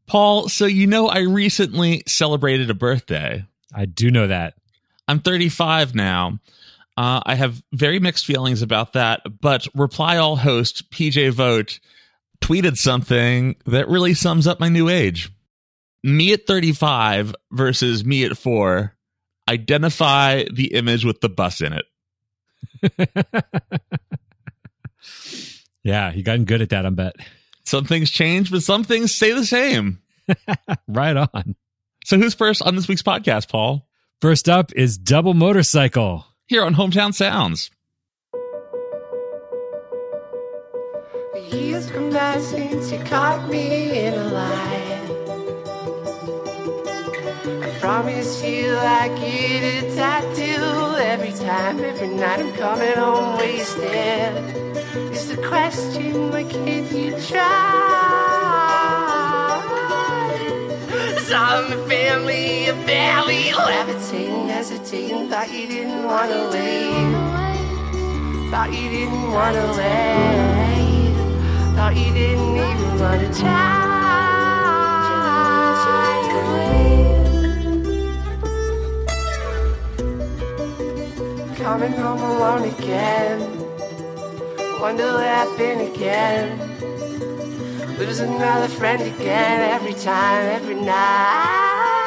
Paul, so I recently celebrated a birthday. I do know that. I'm 35 now. I have very mixed feelings about that, but Reply All host PJ Vogt tweeted something that really sums up my new age. Me at 35 versus me at 4. Identify the image with the bus in it. Yeah, you gotten good at that, I bet. Some things change, but some things stay the same. Right on. So who's first on this week's podcast, Paul? First up is Double Motorcycle. Here on Hometown Sounds. Years come by since you caught me in a lie. I promise you I get a tattoo every time, every night I'm coming home wasted. It's the question, why can't you try? Saw my family, barely levitating, hesitating, thought you didn't want to leave. Thought you didn't want to wait. Thought you didn't even want to try. Coming home alone again. Wonder what happened again. Lose another friend again. Every time, every night.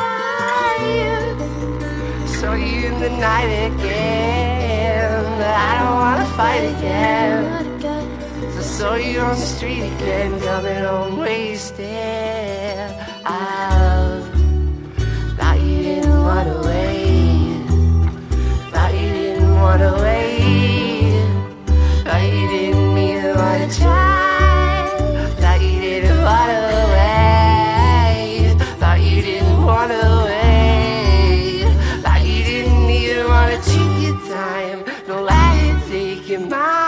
Saw you in the night again. I don't wanna fight again. So saw you on the street again, coming home wasted. I thought you didn't wanna wait. Thought you didn't wanna wait. Thought you didn't even wanna try. Thought you didn't wanna wait. Thought you didn't wanna wait. Thought you didn't even wanna take your time. Don't let it take your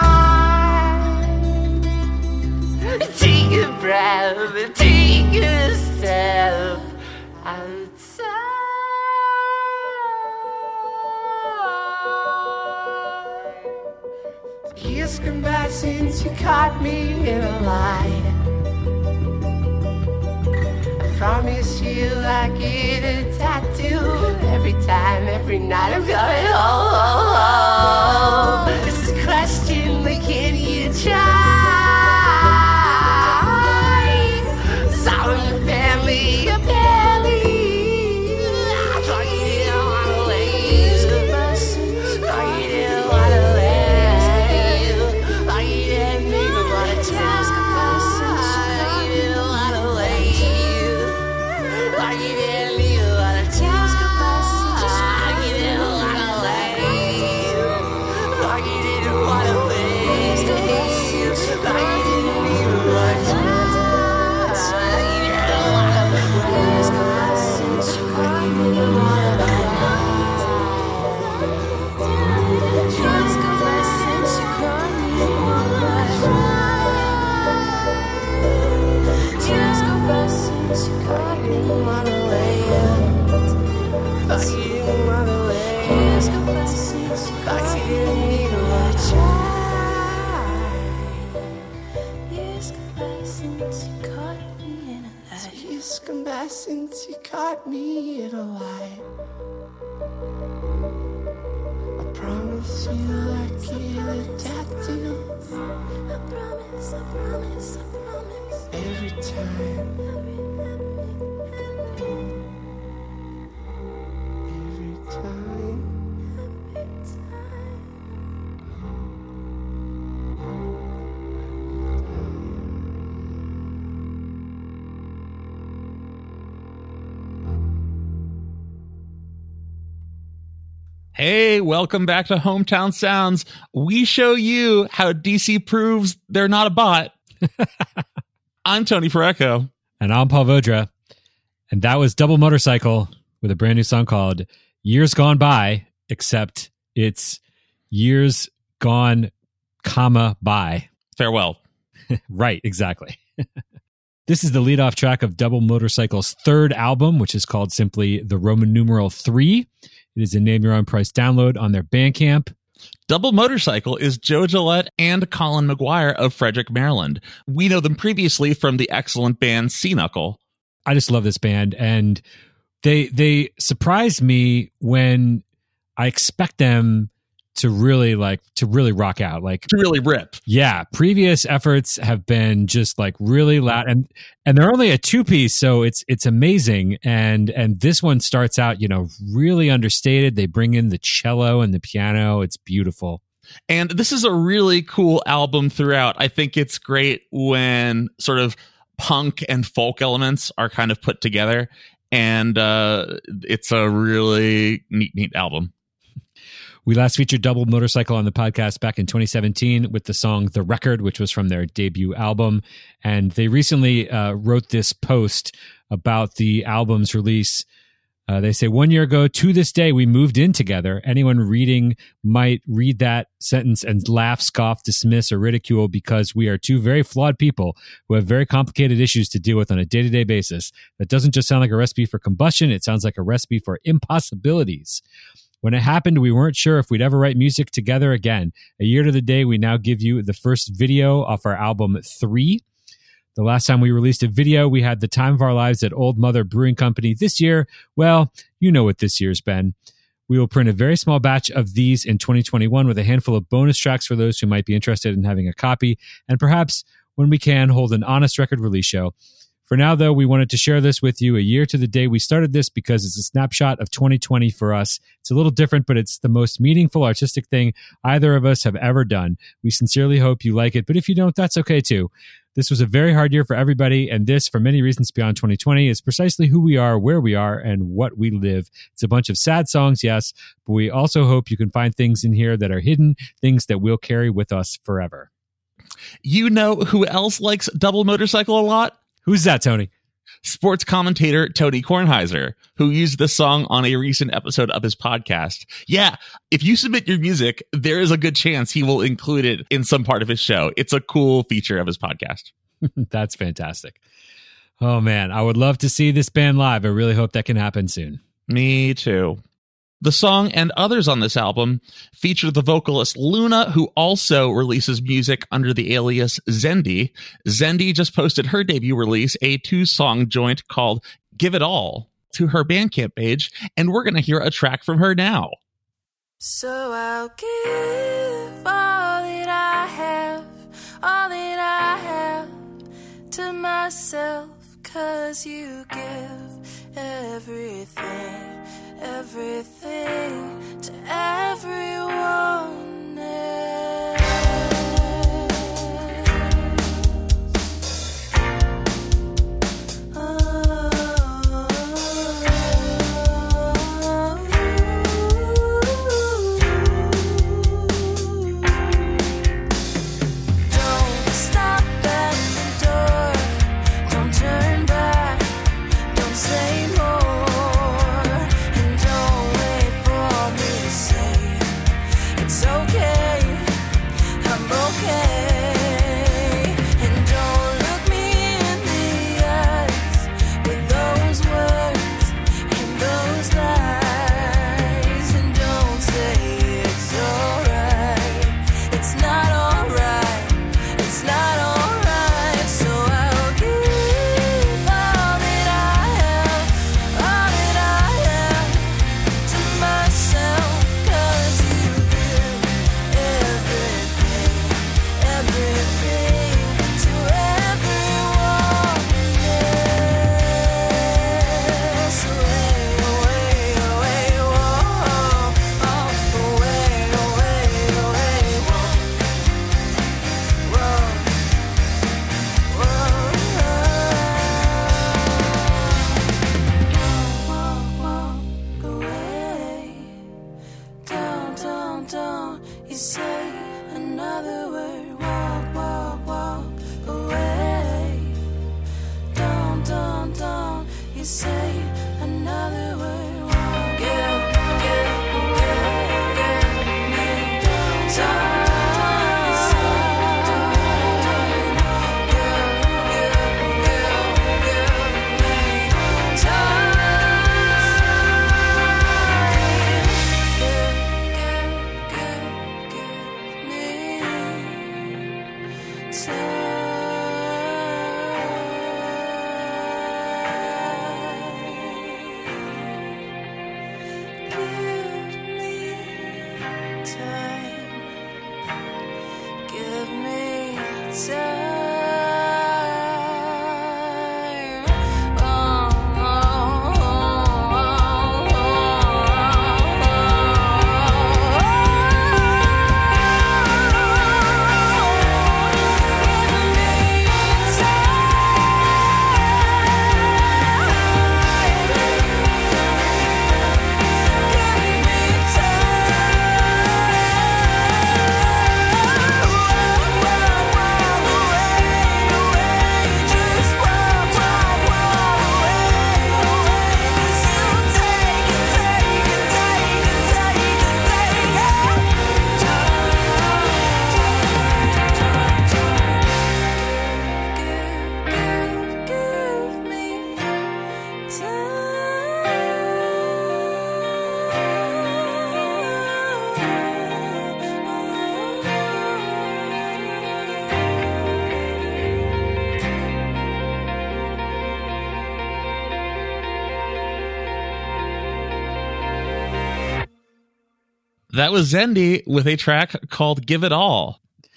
mind. Take a breath and take a step outside. Years come by since you caught me in a lie. I promise you I get a tattoo every time, every night I'm coming home. It's a question, like, can you try? Saw in the family, a belly. I thought you didn't want to leave. Thought you didn't want to leave. Thought you didn't even want to try. Thought you didn't want to leave. Thought you didn't even want to try. Thought you didn't want to leave. Thought you didn't want to leave. Thought you didn't even want to try. Since you caught me in a lie, I promise you I get a tattoo. I promise, I promise, I promise. Every time. Every time. Hey, welcome back to Hometown Sounds. We show you how DC proves they're not a bot. I'm Tony Parecco. And I'm Paul Vodra. And that was Double Motorcycle with a brand new song called Years Gone By, except it's Years Gone, by. Farewell. Right, exactly. This is the lead-off track of Double Motorcycle's third album, which is called simply The Roman Numeral 3. It is a name-your-own-price download on their Bandcamp. Double Motorcycle is Joe Gillette and Colin McGuire of Frederick, Maryland. We know them previously from the excellent band Sea Knuckle. I just love this band, and they surprised me when I expect them to really rock out, like To really rip. yeah. Previous efforts have been just like really loud, and they're only a 2-piece, so it's amazing. And this one starts out, really understated. They bring in the cello and the piano. It's beautiful. And this is a really cool album throughout. I think it's great when sort of punk and folk elements are kind of put together. And it's a really neat album. We last featured Double Motorcycle on the podcast back in 2017 with the song The Record, which was from their debut album. And they recently wrote this post about the album's release. They say, 1 year ago to this day, we moved in together. Anyone reading might read that sentence and laugh, scoff, dismiss, or ridicule because we are two very flawed people who have very complicated issues to deal with on a day-to-day basis. That doesn't just sound like a recipe for combustion. It sounds like a recipe for impossibilities. When it happened, we weren't sure if we'd ever write music together again. A year to the day, we now give you the first video off our album 3. The last time we released a video, we had the time of our lives at Old Mother Brewing Company. This year, well, you know what this year's been. We will print a very small batch of these in 2021 with a handful of bonus tracks for those who might be interested in having a copy, and perhaps, when we can, hold an honest record release show. For now, though, we wanted to share this with you a year to the day we started this because it's a snapshot of 2020 for us. It's a little different, but it's the most meaningful artistic thing either of us have ever done. We sincerely hope you like it, but if you don't, that's okay too. This was a very hard year for everybody, and this, for many reasons beyond 2020, is precisely who we are, where we are, and what we live. It's a bunch of sad songs, yes, but we also hope you can find things in here that are hidden, things that we'll carry with us forever. You know who else likes Double Motorcycle a lot? Who's that, Tony? Sports commentator Tony Kornheiser, who used this song on a recent episode of his podcast. Yeah, if you submit your music, there is a good chance he will include it in some part of his show. It's a cool feature of his podcast. That's fantastic. Oh, man, I would love to see this band live. I really hope that can happen soon. Me too. The song and others on this album feature the vocalist Luna, who also releases music under the alias Zendi. Zendi just posted her debut release, a 2-song joint called Give It All, to her Bandcamp page, and we're going to hear a track from her now. So I'll give all that I have to myself, 'cause you give everything to everyone else. Don't stop at the door, don't turn back, don't say more, and don't wait for me to say it's okay. That was Zendi with a track called Give It All.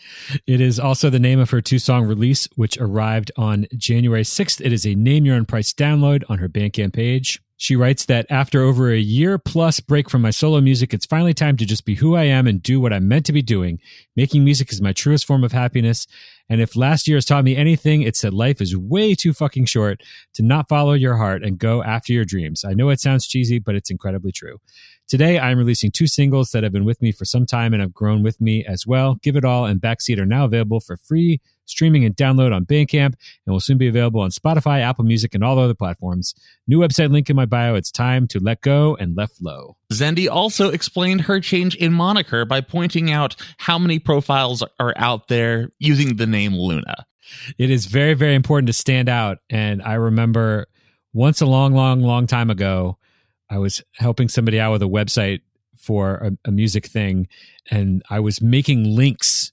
It is also the name of her 2-song release, which arrived on January 6th. It is a name your own price download on her Bandcamp page. She writes that after over a year plus break from my solo music, it's finally time to just be who I am and do what I'm meant to be doing. Making music is my truest form of happiness. And if last year has taught me anything, it's that life is way too fucking short to not follow your heart and go after your dreams. I know it sounds cheesy, but it's incredibly true. Today, I'm releasing 2 singles that have been with me for some time and have grown with me as well. Give It All and Backseat are now available for free streaming and download on Bandcamp, and will soon be available on Spotify, Apple Music, and all other platforms. New website link in my bio. It's time to let go and let flow. Zendi also explained her change in moniker by pointing out how many profiles are out there using the name Luna. It is very, very important to stand out. And I remember once a long time ago, I was helping somebody out with a website for a music thing, and I was making links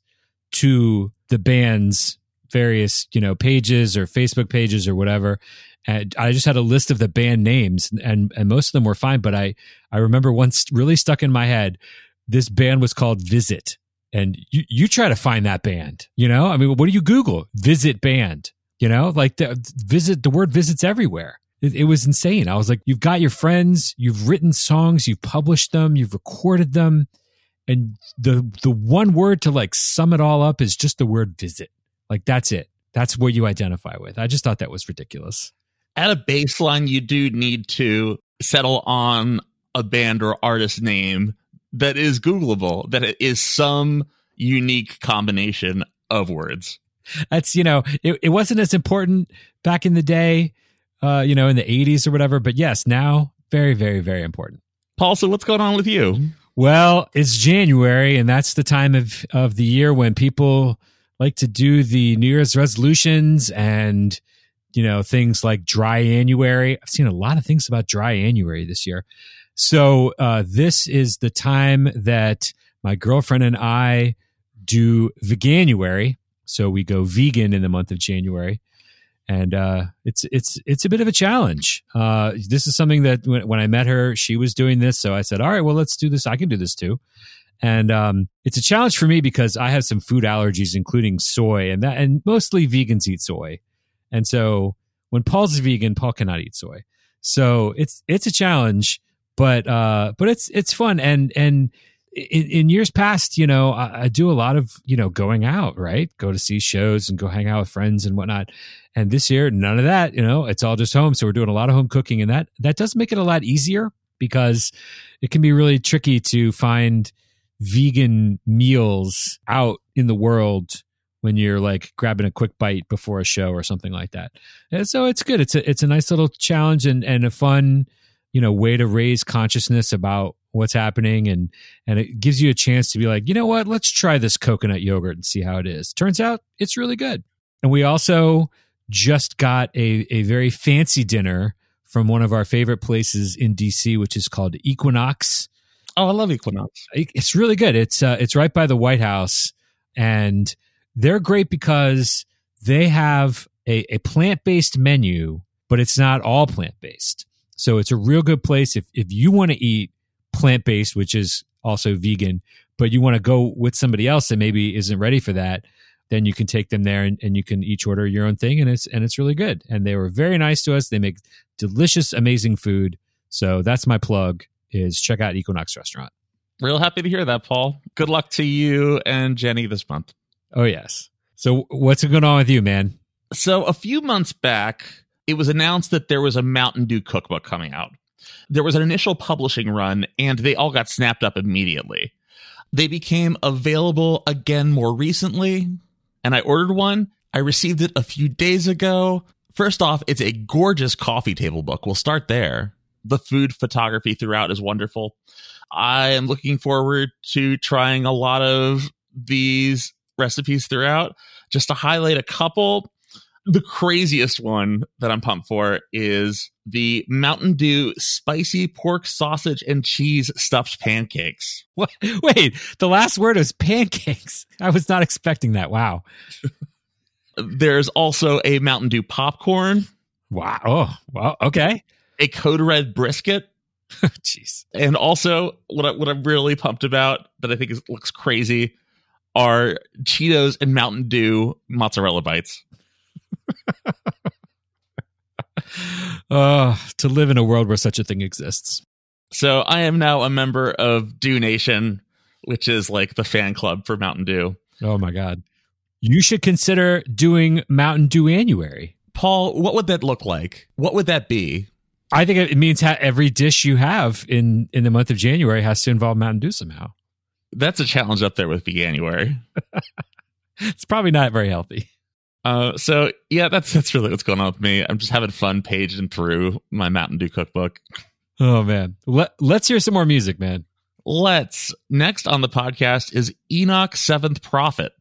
to the band's various, pages or Facebook pages or whatever. And I just had a list of the band names, and most of them were fine. But I remember once really stuck in my head, this band was called Visit. And you try to find that band, I mean, what do you Google? Visit band, like the word visit's everywhere. It was insane. I was like, you've got your friends, you've written songs, you've published them, you've recorded them. And the one word to like sum it all up is just the word visit. Like, that's it. That's what you identify with. I just thought that was ridiculous. At a baseline, you do need to settle on a band or artist name that is Googleable, that it is some unique combination of words. That's, it wasn't as important back in the day, in the 80s or whatever. But yes, now very, very, very important. Paul, so what's going on with you? Well, it's January, and that's the time of the year when people like to do the New Year's resolutions and, things like dry January. I've seen a lot of things about dry January this year. So this is the time that my girlfriend and I do Veganuary. So we go vegan in the month of January. And it's a bit of a challenge. This is something that when I met her, she was doing this. So I said, all right, well, let's do this. I can do this too. And it's a challenge for me because I have some food allergies, including soy, and mostly vegans eat soy. And so when Paul's vegan, Paul cannot eat soy. So it's a challenge, but it's fun. And in years past, I do a lot of, going out, right? Go to see shows and go hang out with friends and whatnot. And this year, none of that, it's all just home. So we're doing a lot of home cooking, and that does make it a lot easier because it can be really tricky to find vegan meals out in the world when you're like grabbing a quick bite before a show or something like that. And so it's good. It's a nice little challenge and a fun, way to raise consciousness about what's happening. And it gives you a chance to be like, you know what, let's try this coconut yogurt and see how it is. Turns out it's really good. And we also just got a very fancy dinner from one of our favorite places in DC, which is called Equinox. Oh, I love Equinox. It's really good. It's right by the White House, and they're great because they have a plant-based menu, but it's not all plant-based. So it's a real good place if you want to eat plant-based, which is also vegan, but you want to go with somebody else that maybe isn't ready for that, then you can take them there and you can each order your own thing, and it's really good. And they were very nice to us. They make delicious, amazing food. So that's my plug, is check out Equinox Restaurant. Real happy to hear that, Paul. Good luck to you and Jenny this month. Oh, yes. So what's going on with you, man? So a few months back, it was announced that there was a Mountain Dew cookbook coming out. There was an initial publishing run, and they all got snapped up immediately. They became available again more recently, and I ordered one. I received it a few days ago. First off, it's a gorgeous coffee table book. We'll start there. The food photography throughout is wonderful. I am looking forward to trying a lot of these recipes throughout. Just to highlight a couple, the craziest one that I'm pumped for is the Mountain Dew spicy pork sausage and cheese stuffed pancakes. What? Wait, the last word was pancakes. I was not expecting that. Wow. There's also a Mountain Dew popcorn. Wow. Oh, well, okay. A Code Red brisket. Jeez. And also, what I'm really pumped about that I think looks crazy are Cheetos and Mountain Dew mozzarella bites. To live in a world where such a thing exists. So I am now a member of Dew Nation, which is like the fan club for Mountain Dew. Oh my God. You should consider doing Mountain Dew Annuary. Paul, what would that look like? What would that be? I think it means every dish you have in the month of January has to involve Mountain Dew somehow. That's a challenge up there with Veganuary. It's probably not very healthy. So yeah, that's really what's going on with me. I'm just having fun paging through my Mountain Dew cookbook. Oh man. Let's hear some more music, man. Let's. Next on the podcast is Enoch Seventh Prophet.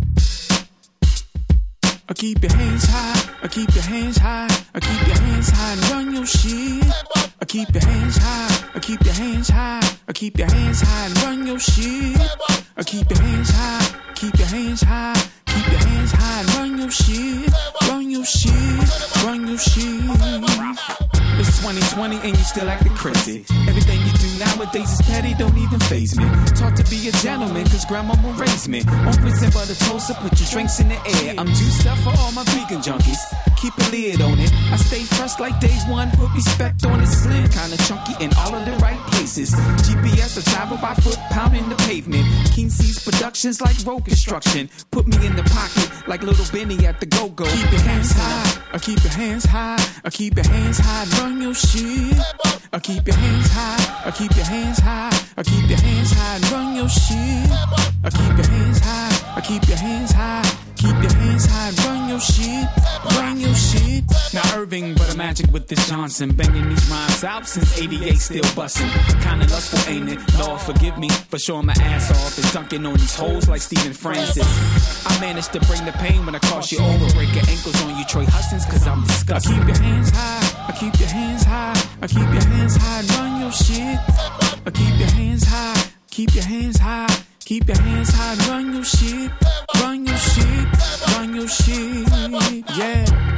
I keep your hands high, I keep your hands high, I keep your hands high and run your shit. I keep your hands high, I keep your hands high, I keep your hands high and run your shit. I keep your hands high, keep your hands high, keep your hands high and run your shit. Run your shit, run your shit. It's 2020 and you still acting crazy. Everything you do nowadays is petty, don't even faze me. Taught to be a gentleman cause grandma will raise me. On prison but a toaster, put your drinks in the air. I'm juiced up for all my vegan junkies. Keep a lid on it. I stay fresh like day one, put respect on it. Slim, kinda chunky in all of the right places. GPS, I travel by foot, pounding the pavement. King C's productions like road construction. Put me in the pocket like little Benny at the go-go. Keep your hands high, I keep your hands high, I keep your hands high, run your shit. I keep your hands high, I keep your hands high, I keep your hands high, run your shit. I keep your hands high, I keep your hands high, keep your hands high, run your shit, run your shit. Now Irving, but a magic with this Johnson, banging these rhymes out since 88, still bustin'. Kinda lustful, ain't it? Lord forgive me for showing my ass off and dunking on these hoes like Stephen Francis. I managed to bring the pain when I cross you over, break your ankles on you Troy Hudson's cause I'm disgusting. I keep your hands high, I keep your hands high, I keep your hands high, run your shit. I keep your hands high, keep your hands high, keep your hands high, run your shit, run your shit, run your shit, yeah.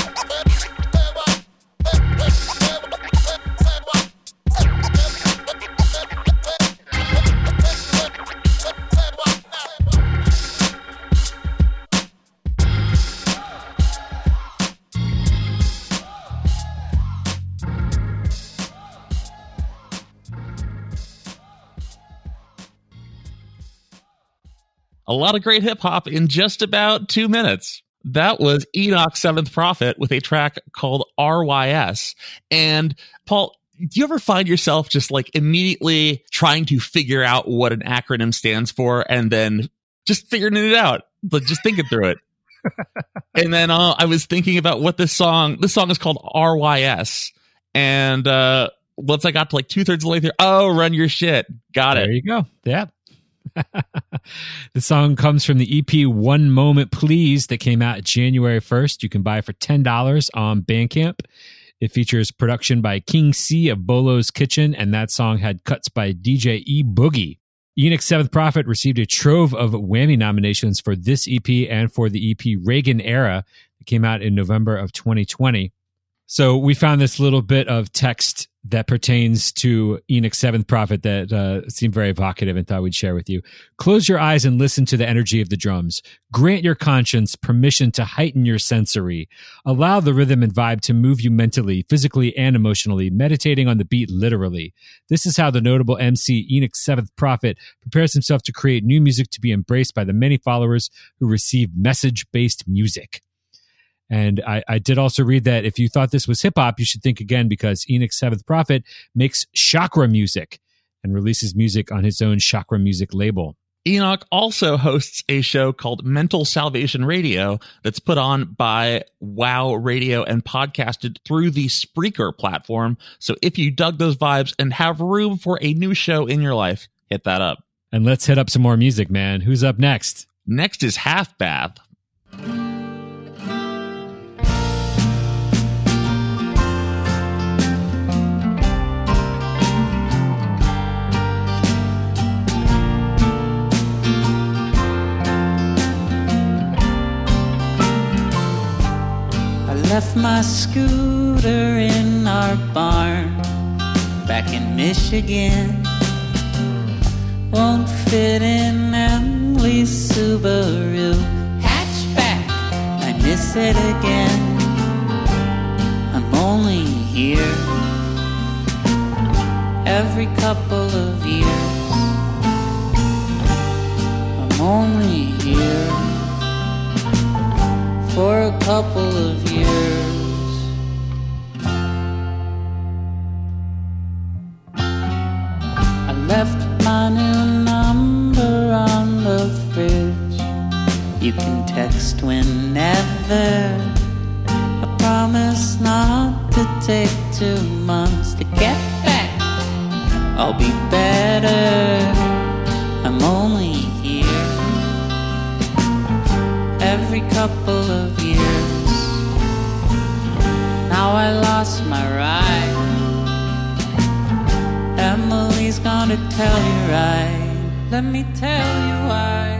A lot of great hip hop in just about 2 minutes. That was Enoch Seventh Prophet with a track called RYS. And Paul, do you ever find yourself just like immediately trying to figure out what an acronym stands for and then just figuring it out, but just thinking through it? And then I was thinking about what this song is called RYS. And once I got to like 2/3 of the way through, oh, run your shit. Got it. There you go. Yeah. The song comes from the EP One Moment Please that came out January 1st. You can buy it for $10 on Bandcamp. It features production by King C of Bolo's Kitchen, and that song had cuts by DJ E Boogie. Enoch Seventh Prophet received a trove of Whammy nominations for this EP and for the EP Reagan Era that came out in November of 2020. So we found this little bit of text that pertains to Enoch Seventh Prophet that seemed very evocative and thought we'd share with you. Close your eyes and listen to the energy of the drums. Grant your conscience permission to heighten your sensory. Allow the rhythm and vibe to move you mentally, physically, and emotionally, meditating on the beat literally. This is how the notable MC Enoch Seventh Prophet prepares himself to create new music to be embraced by the many followers who receive message-based music. And I did also read that if you thought this was hip-hop, you should think again because Enoch Seventh Prophet makes chakra music and releases music on his own chakra music label. Enoch also hosts a show called Mental Salvation Radio that's put on by WOW Radio and podcasted through the Spreaker platform. So if you dug those vibes and have room for a new show in your life, hit that up. And let's hit up some more music, man. Who's up next? Next is Half Bath. Left my scooter in our barn back back in Michigan. Won't fit in Emily's Subaru hatchback. I miss it again. I'm only here every couple of years. I'm only here for a couple of years. I left my new number on the fridge. You can text whenever. I promise not to take 2 months to get back. I'll be better. I'm only here every couple of years. Now I lost my ride. Emily's gonna tell you right. Let me tell you why.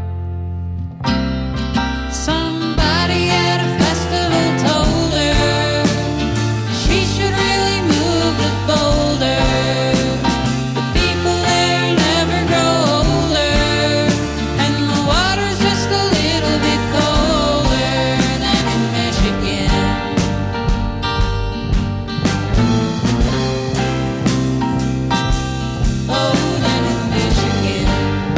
Somebody at a festival told her she should really move to Boulder. The people there never grow older, and the water's just a little bit colder than in Michigan. Oh, than in Michigan.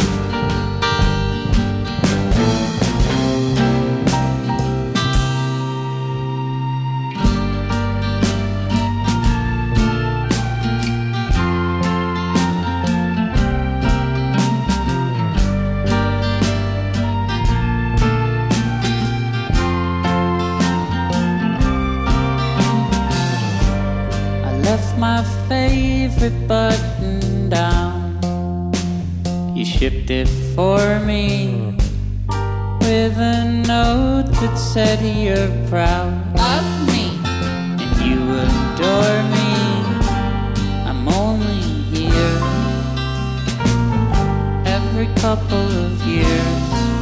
I left my favorite button down. You shipped it for me with a note that said you're proud of me and you adore me. I'm only here every couple of years.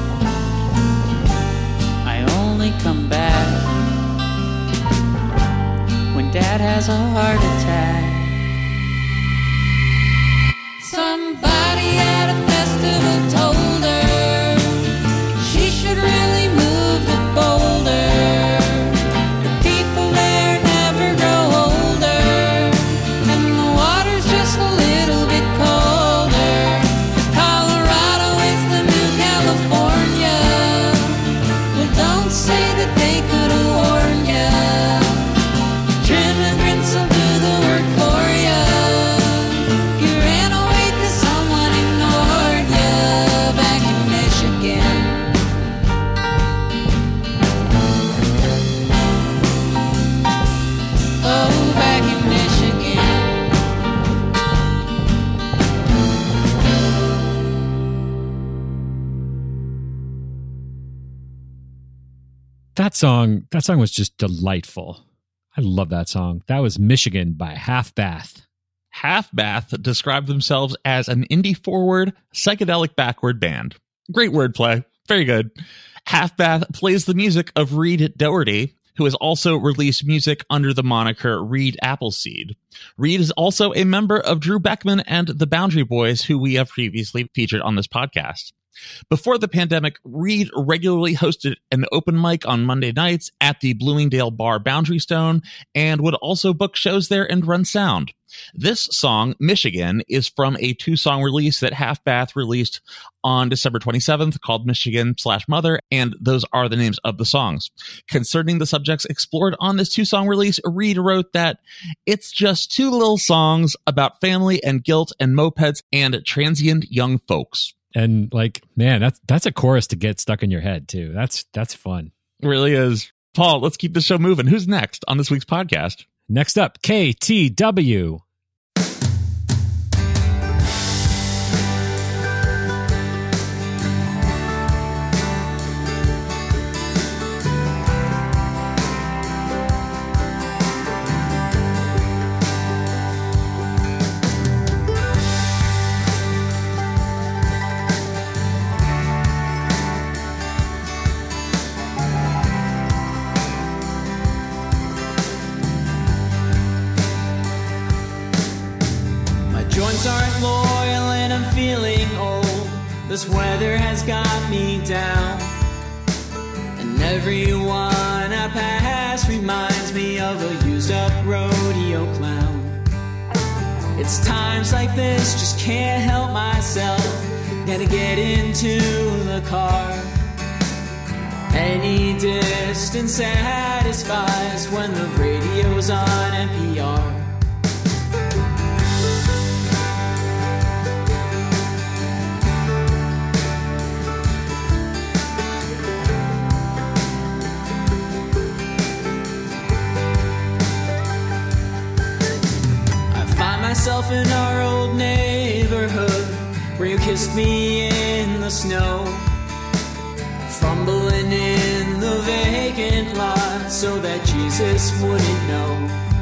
I only come back when Dad has a heart attack. Somebody at a festival told her she should really move to Boulder. The people there never grow older, and the water's just a little bit colder. Colorado is the new California. Well, don't say that they could have warned ya. Immigrants will do the work for ya. You ran away 'cause someone ignored ya back in Michigan. Oh, back in Michigan. That song was just delightful. I love that song. That was Michigan by Half Bath. Half Bath described themselves as an indie forward, psychedelic backward band. Great wordplay. Very good. Half Bath plays the music of Reed Doherty, who has also released music under the moniker Reed Appleseed. Reed is also a member of Drew Beckman and the Boundary Boys, who we have previously featured on this podcast. Before the pandemic, Reed regularly hosted an open mic on Monday nights at the Bloomingdale bar Boundary Stone and would also book shows there and run sound. This song, Michigan, is from a 2-song release that Half Bath released on December 27th called Michigan/Mother, and those are the names of the songs. Concerning the subjects explored on this 2-song release, Reed wrote that it's just 2 little songs about family and guilt and mopeds and transient young folks. And like, man, that's a chorus to get stuck in your head too. That's fun. It really is. Paul, let's keep the show moving. Who's next on this week's podcast? Next up, KTW. Joints aren't loyal and I'm feeling old. This weather has got me down. And everyone I pass reminds me of a used up rodeo clown. It's times like this, just can't help myself. Gotta get into the car. Any distance satisfies when the radio's on NPR. Myself in our old neighborhood where you kissed me in the snow, fumbling in the vacant lot so that Jesus wouldn't know.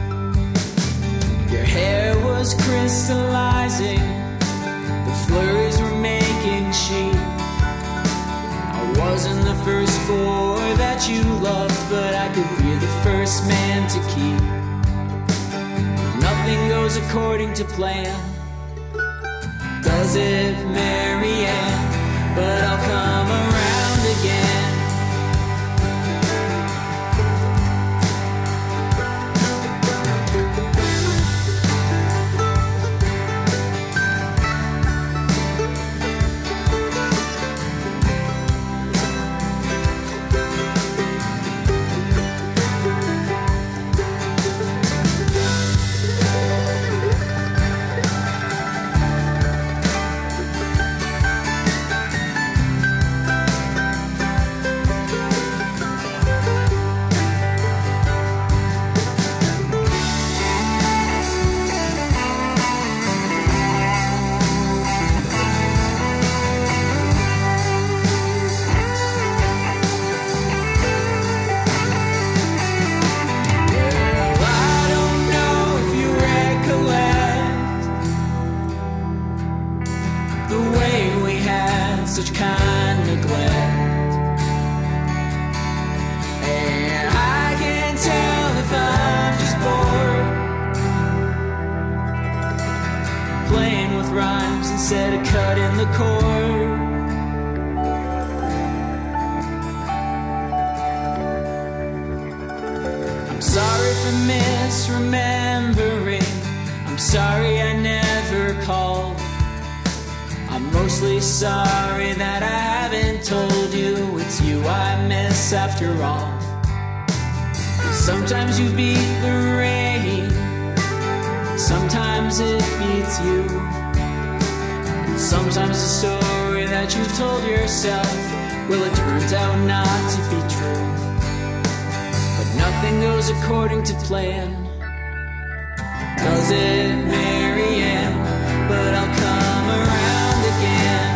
Your hair was crystallizing, the flurries were making sheet. I wasn't the first boy that you loved, but I could be the first man to keep. Nothing goes according to plan, does it, Marianne? But I'll come around again. Instead of cutting the cord. I'm sorry for misremembering. I'm sorry I never called. I'm mostly sorry that I haven't told you it's you I miss after all. Sometimes you beat the rain, sometimes it beats you. Sometimes the story that you've told yourself, well, it turns out not to be true. But nothing goes according to plan, does it, Marianne? But I'll come around again.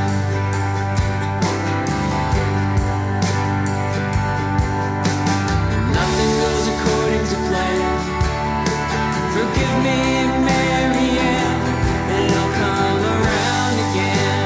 Nothing goes according to plan. Forgive me, Marianne, and I'll come around again.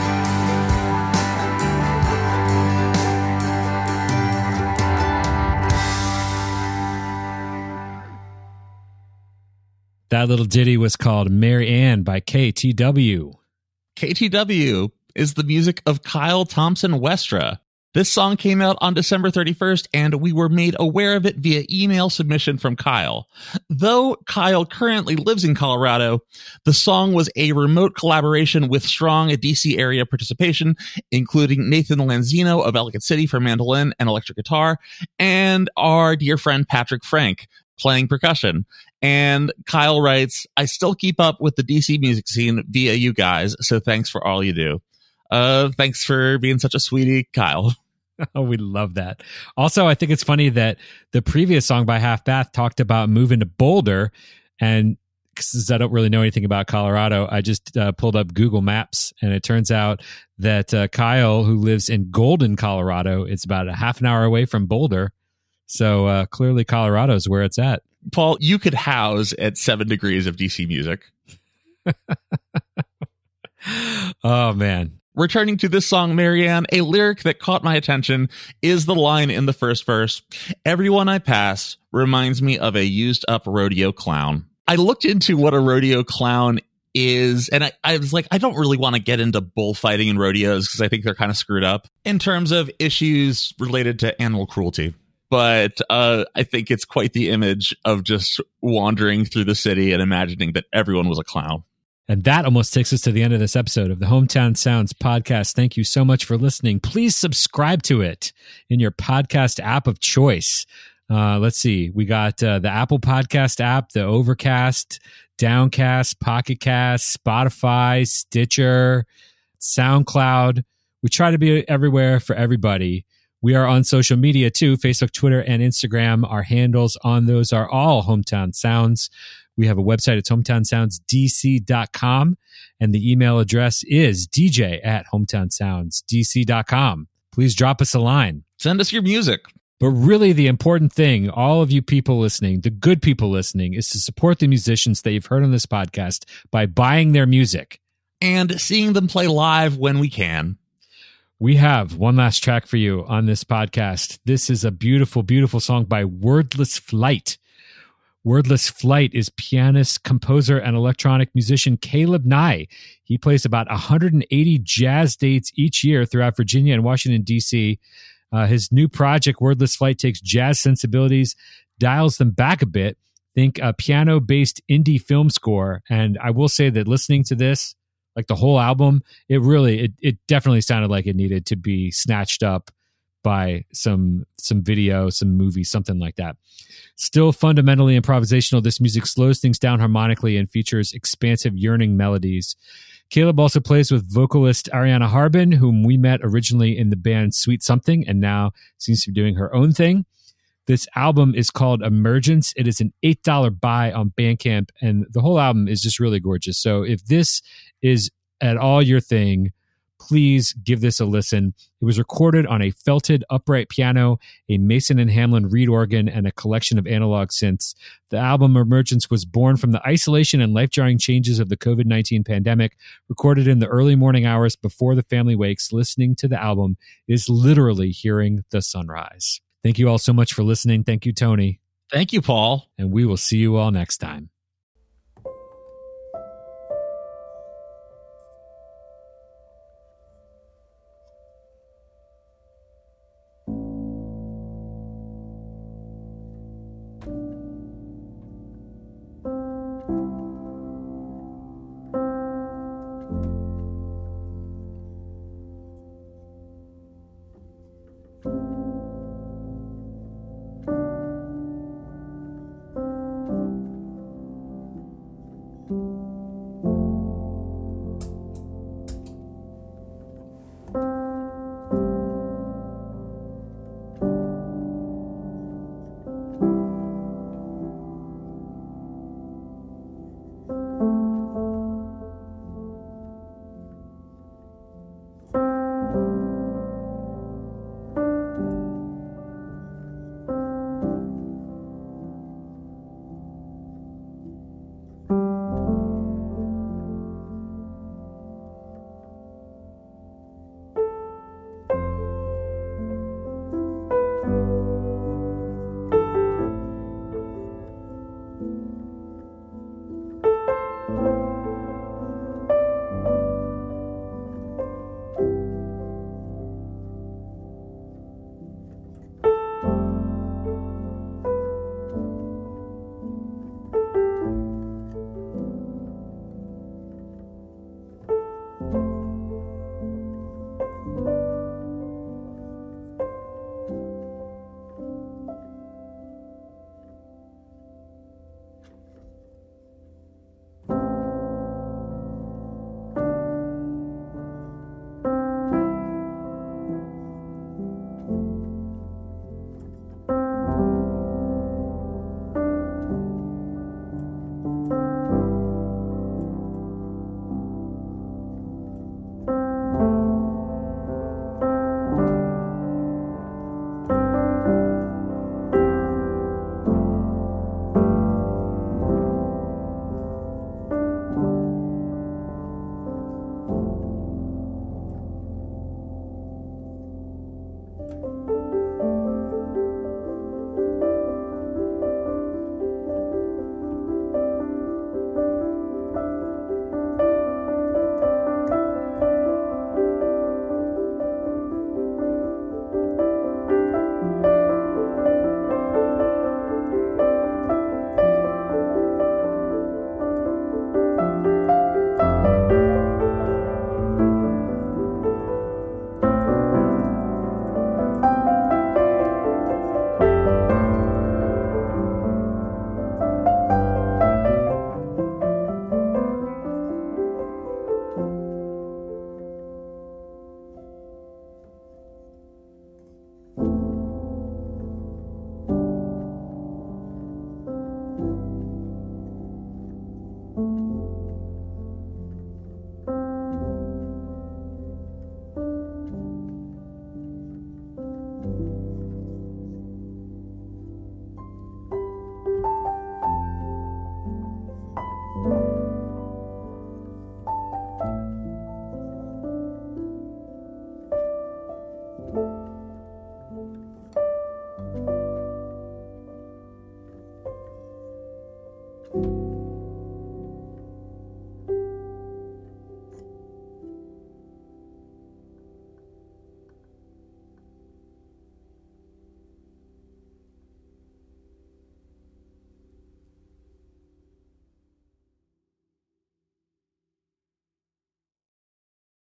That little ditty was called Mary Ann by KTW. KTW is the music of Kyle Thompson Westra. This song came out on December 31st, and we were made aware of it via email submission from Kyle. Though Kyle currently lives in Colorado, the song was a remote collaboration with strong DC area participation, including Nathan Lanzino of Ellicott City for mandolin and electric guitar, and our dear friend Patrick Frank playing percussion. And Kyle writes, I still keep up with the DC music scene via you guys, so thanks for all you do. Thanks for being such a sweetie, Kyle. Oh, we love that. Also, I think it's funny that the previous song by Half Bath talked about moving to Boulder, and since I don't really know anything about Colorado, I just pulled up Google Maps, and it turns out that Kyle, who lives in Golden, Colorado, it's about a half an hour away from Boulder. So clearly Colorado is where it's at. Paul, you could house at 7 degrees of DC music. Oh, man. Returning to this song, Marianne, a lyric that caught my attention is the line in the first verse, everyone I pass reminds me of a used up rodeo clown. I looked into what a rodeo clown is, and I was like, I don't really want to get into bullfighting and rodeos because I think they're kind of screwed up in terms of issues related to animal cruelty. But I think it's quite the image of just wandering through the city and imagining that everyone was a clown. And that almost takes us to the end of this episode of the Hometown Sounds podcast. Thank you so much for listening. Please subscribe to it in your podcast app of choice. Let's see. We got the Apple Podcast app, the Overcast, Downcast, Pocket Cast, Spotify, Stitcher, SoundCloud. We try to be everywhere for everybody. We are on social media too, Facebook, Twitter, and Instagram. Our handles on those are all Hometown Sounds. We have a website. It's hometownsoundsdc.com, and the email address is dj@hometownsoundsdc.com. Please drop us a line. Send us your music. But really, the important thing, all of you people listening, the good people listening, is to support the musicians that you've heard on this podcast by buying their music. And seeing them play live when we can. We have one last track for you on this podcast. This is a beautiful, beautiful song by Wordless Flight. Wordless Flight is pianist, composer, and electronic musician Caleb Nye. He plays about 180 jazz dates each year throughout Virginia and Washington, D.C. His new project, Wordless Flight, takes jazz sensibilities, dials them back a bit. Think a piano-based indie film score. And I will say that listening to this, like the whole album, it definitely sounded like it needed to be snatched up by some video, some movie, something like that. Still fundamentally improvisational, this music slows things down harmonically and features expansive, yearning melodies. Caleb also plays with vocalist Ariana Harbin, whom we met originally in the band Sweet Something and now seems to be doing her own thing. This album is called Emergence. It is an $8 buy on Bandcamp, and the whole album is just really gorgeous. So if this is at all your thing, please give this a listen. It was recorded on a felted upright piano, a Mason and Hamlin reed organ, and a collection of analog synths. The album Emergence was born from the isolation and life-jarring changes of the COVID-19 pandemic. Recorded in the early morning hours before the family wakes, listening to the album is literally hearing the sunrise. Thank you all so much for listening. Thank you, Tony. Thank you, Paul. And we will see you all next time.